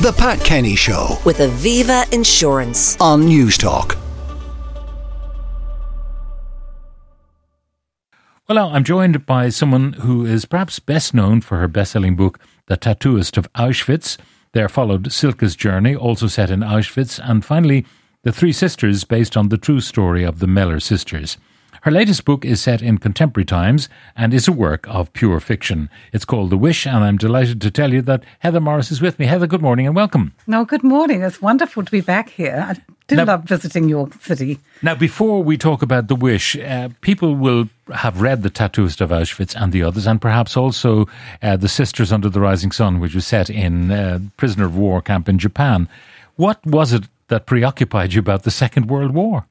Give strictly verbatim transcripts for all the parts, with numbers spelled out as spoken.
The Pat Kenny Show with Aviva Insurance on News Talk. Well, now, I'm joined by someone who is perhaps best known for her best-selling book, The Tattooist of Auschwitz. There followed Silke's Journey, also set in Auschwitz, and finally, The Three Sisters, based on the true story of the Meller sisters. Her latest book is set in contemporary times and is a work of pure fiction. It's called The Wish, and I'm delighted to tell you that Heather Morris is with me. Heather, good morning and welcome. No, good morning. It's wonderful to be back here. I do now, love visiting your city. Now, before we talk about The Wish, uh, people will have read The Tattooist of Auschwitz and the others, and perhaps also uh, The Sisters Under the Rising Sun, which was set in a uh, prisoner of war camp in Japan. What was it that preoccupied you about the Second World War?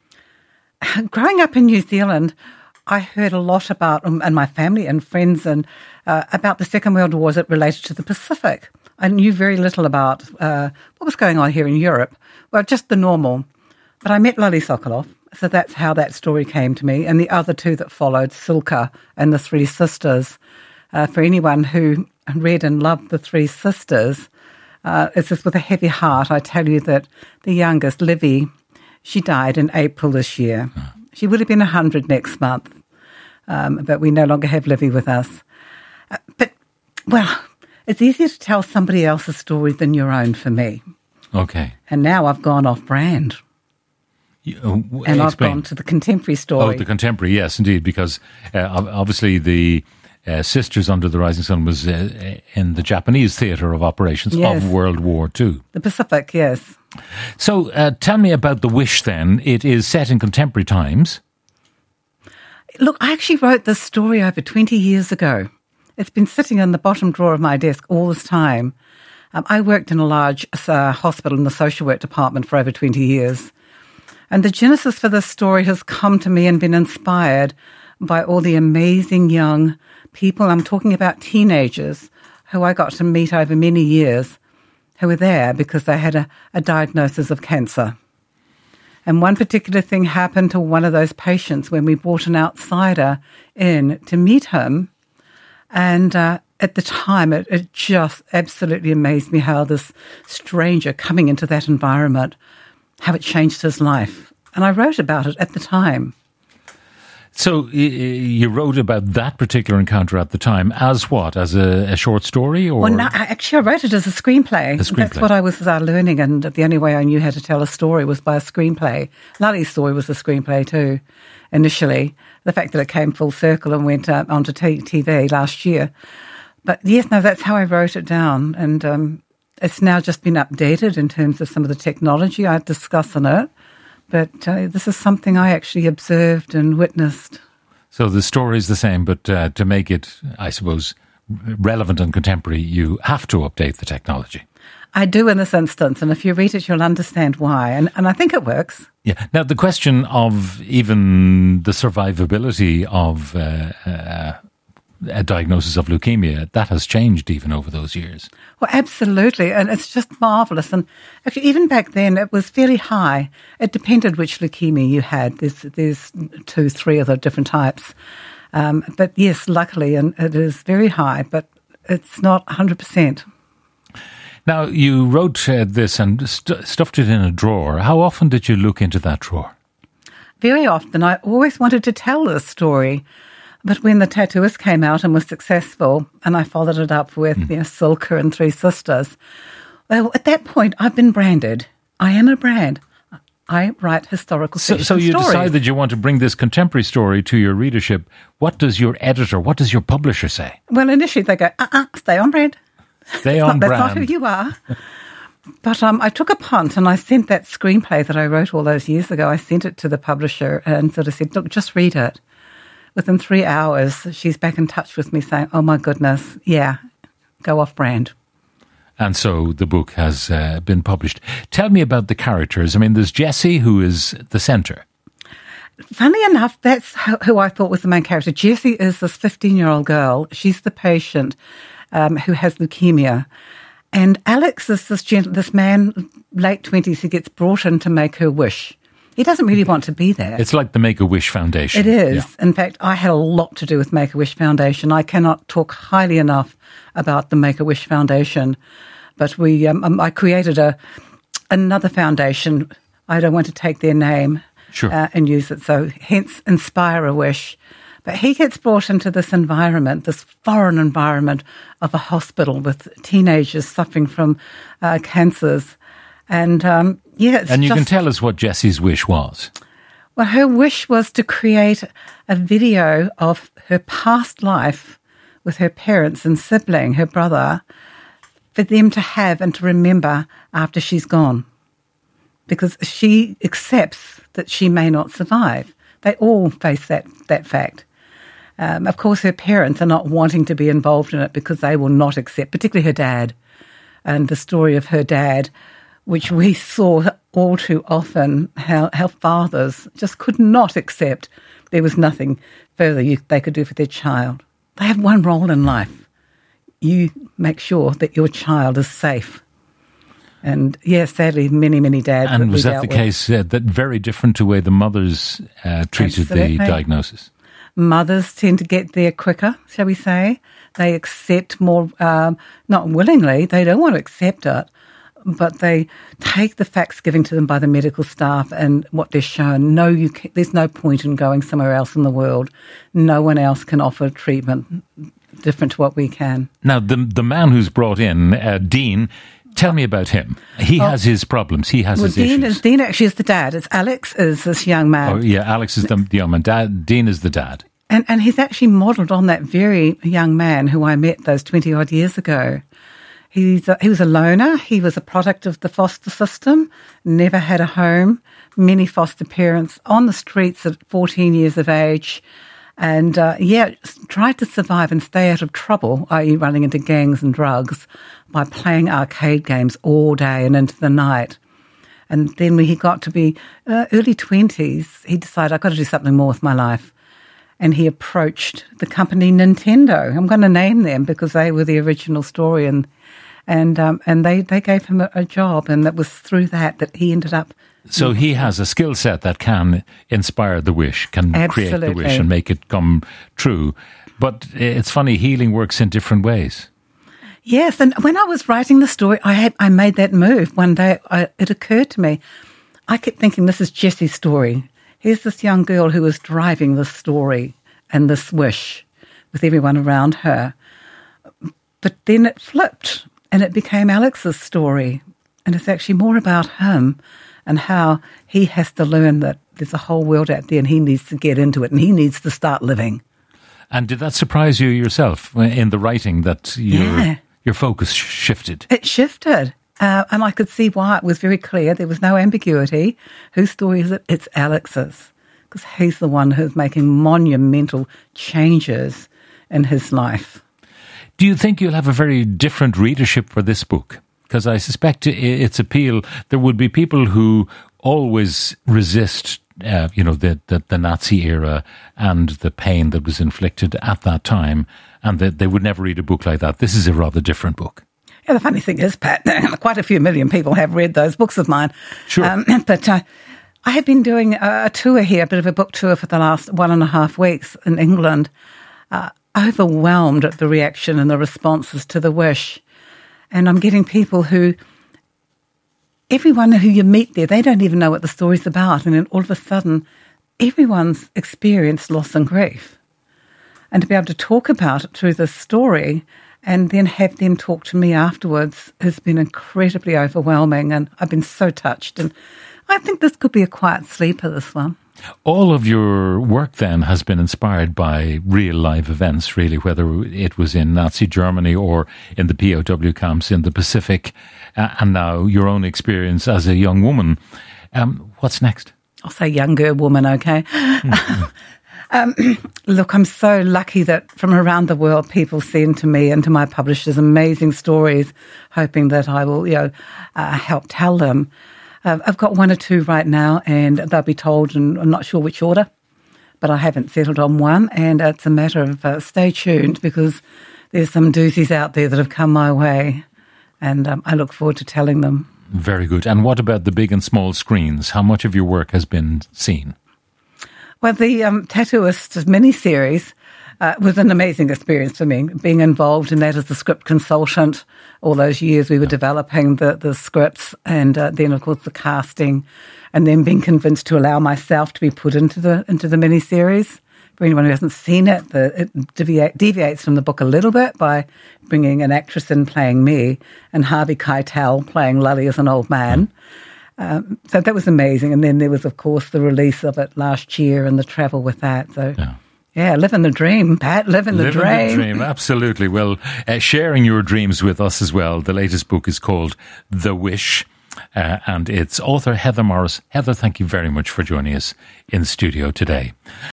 Growing up in New Zealand, I heard a lot about, um, and my family and friends, and uh, about the Second World War as it related to the Pacific. I knew very little about uh, what was going on here in Europe. Well, just the normal. But I met Lily Sokoloff, so that's how that story came to me, and the other two that followed, Silke and The Three Sisters. Uh, for anyone who read and loved The Three Sisters, uh, it's just with a heavy heart I tell you that the youngest, Livy, she died in April this year. She would have been one hundred next month, um, but we no longer have Livy with us. Uh, but, well, it's easier to tell somebody else's story than your own for me. Okay. And now I've gone off-brand. You, uh, w- and I've explain. gone to the contemporary story. Oh, the contemporary, yes, indeed, because uh, obviously the uh, Sisters Under the Rising Sun was uh, in the Japanese theatre of operations yes. of World War Two. The Pacific, yes. So uh, tell me about The Wish then. It is set in contemporary times. Look, I actually wrote this story over twenty years ago. It's been sitting in the bottom drawer of my desk all this time. Um, I worked in a large uh, hospital in the social work department for over twenty years. And the genesis for this story has come to me and been inspired by all the amazing young people, I'm talking about teenagers, who I got to meet over many years, who were there because they had a, a diagnosis of cancer. And one particular thing happened to one of those patients when we brought an outsider in to meet him. And uh, at the time, it, it just absolutely amazed me how this stranger coming into that environment, how it changed his life. And I wrote about it at the time. So you wrote about that particular encounter at the time as what? As a, a short story? Or? Well, no, actually, I wrote it as a screenplay. A screenplay. That's what I was uh, learning, and the only way I knew how to tell a story was by a screenplay. Lily's story was a screenplay too, initially. The fact that it came full circle and went uh, onto t- TV last year. But yes, no, that's how I wrote it down, and um, it's now just been updated in terms of some of the technology I discuss in it. But uh, this is something I actually observed and witnessed. So the story is the same, but uh, to make it, I suppose, relevant and contemporary, you have to update the technology. I do in this instance, and if you read it, you'll understand why. And, and I think it works. Yeah. Now, the question of even the survivability of uh, uh, a diagnosis of leukemia, that has changed even over those years. Well, absolutely. And it's just marvellous. And actually, even back then, it was fairly high. It depended which leukemia you had. There's, there's two, three other different types. Um, but yes, luckily, and it is very high, but it's not one hundred percent. Now, you wrote uh, this and st- stuffed it in a drawer. How often did you look into that drawer? Very often. I always wanted to tell this story. But when The Tattooist came out and was successful, and I followed it up with mm. you know, Silke and Three Sisters, well, at that point, I've been branded. I am a brand. I write historical so, fiction so you stories. decided you want to bring this contemporary story to your readership. What does your editor, what does your publisher say? Well, initially they go, uh-uh, stay on brand. Stay on not, brand. That's not who you are. But um, I took a punt and I sent that screenplay that I wrote all those years ago, I sent it to the publisher and sort of said, look, just read it. Within three hours, she's back in touch with me saying, oh, my goodness, yeah, go off brand. And so the book has uh, been published. Tell me about the characters. I mean, there's Jessie, who is the centre. Funnily enough, that's who I thought was the main character. Jessie is this fifteen-year-old girl. She's the patient um, who has leukemia. And Alex is this gent- this man, late twenties, who gets brought in to make her wish. He doesn't really want to be there. It's like the Make-A-Wish Foundation. It is. Yeah. In fact, I had a lot to do with Make-A-Wish Foundation. I cannot talk highly enough about the Make-A-Wish Foundation. but we um, um, I created a another foundation. I don't want to take their name Sure. uh, and use it, so hence Inspire a Wish. But he gets brought into this environment, this foreign environment of a hospital with teenagers suffering from uh, cancers. And, um, yeah, it's And you just, can tell us what Jessie's wish was. Well, her wish was to create a video of her past life with her parents and sibling, her brother, for them to have and to remember after she's gone. Because she accepts that she may not survive. They all face that, that fact. Um, of course, her parents are not wanting to be involved in it because they will not accept, particularly her dad. And the story of her dad, which we saw all too often, how, how fathers just could not accept there was nothing further you, they could do for their child. They have one role in life. You make sure that your child is safe. And yes, sadly, many, many dads. And was that dealt the with. case, uh, that very different to the way the mothers uh, treated Absolutely. the diagnosis? Mothers tend to get there quicker, shall we say. They accept more, um, not willingly, they don't want to accept it, but they take the facts given to them by the medical staff and what they're shown. No, you can, there's no point in going somewhere else in the world. No one else can offer treatment different to what we can. Now, the the man who's brought in, uh, Dean, tell me about him. He Oh. has his problems. He has Well, his Dean issues. is Dean actually is the dad. It's Alex is this young man. Oh, yeah, Alex is the, the young man. Dad, Dean is the dad. And and he's actually modelled on that very young man who I met those twenty-odd years ago. He's a, he was a loner. He was a product of the foster system, never had a home, many foster parents on the streets at fourteen years of age. And, uh, yeah, tried to survive and stay out of trouble, that is running into gangs and drugs, by playing arcade games all day and into the night. And then when he got to be uh, early twenties, he decided, I've got to do something more with my life. And he approached the company Nintendo. I'm going to name them because they were the original story. And and um, and they, they gave him a, a job. And it was through that that he ended up... So he has a skill set that can inspire the wish, can create the Absolutely. wish and make it come true. But it's funny, healing works in different ways. Yes, and when I was writing the story, I had I made that move. One day I, it occurred to me, I kept thinking, this is Jessie's story. Here's this young girl who was driving this story and this wish with everyone around her. But then it flipped and it became Alex's story. And it's actually more about him and how he has to learn that there's a whole world out there and he needs to get into it and he needs to start living. And did that surprise you yourself in the writing that your, Yeah. your focus shifted? It shifted. Uh, and I could see why. It was very clear. There was no ambiguity. Whose story is it? It's Alex's. Because he's the one who's making monumental changes in his life. Do you think you'll have a very different readership for this book? Because I suspect i- its appeal, there would be people who always resist, uh, you know, the, the, the Nazi era and the pain that was inflicted at that time, and that they would never read a book like that. This is a rather different book. Yeah, the funny thing is, Pat, quite a few million people have read those books of mine. Sure. Um, but uh, I have been doing a, a tour here, a bit of a book tour for the last one and a half weeks in England, uh, overwhelmed at the reaction and the responses to The Wish. And I'm getting people who, everyone who you meet there, they don't even know what the story's about. And then all of a sudden, everyone's experienced loss and grief. And to be able to talk about it through this story and then have them talk to me afterwards has been incredibly overwhelming. And I've been so touched. And I think this could be a quiet sleeper, this one. All of your work then has been inspired by real life events, really, whether it was in Nazi Germany or in the P O W camps in the Pacific, uh, and now your own experience as a young woman. Um, what's next? I'll say younger woman, okay? Mm-hmm. um, look, I'm so lucky that from around the world people send to me and to my publishers amazing stories, hoping that I will, you know, uh, help tell them. Uh, I've got one or two right now, and they'll be told, and I'm not sure which order, but I haven't settled on one, and it's a matter of uh, stay tuned because there's some doozies out there that have come my way, and um, I look forward to telling them. Very good. And what about the big and small screens? How much of your work has been seen? Well, the um, Tattooist mini-series Uh, it was an amazing experience for me, being involved in that as a script consultant. All those years we were developing the, the scripts, and uh, then, of course, the casting, and then being convinced to allow myself to be put into the into the miniseries. For anyone who hasn't seen it, the, it deviate, deviates from the book a little bit by bringing an actress in playing me and Harvey Keitel playing Lully as an old man. Um, so that was amazing. And then there was, of course, the release of it last year and the travel with that. So... Yeah. Yeah, living the dream, Pat, living the living dream. Living the dream, absolutely. Well, uh, sharing your dreams with us as well. The latest book is called The Wish, uh, and it's author Heather Morris. Heather, thank you very much for joining us in studio today.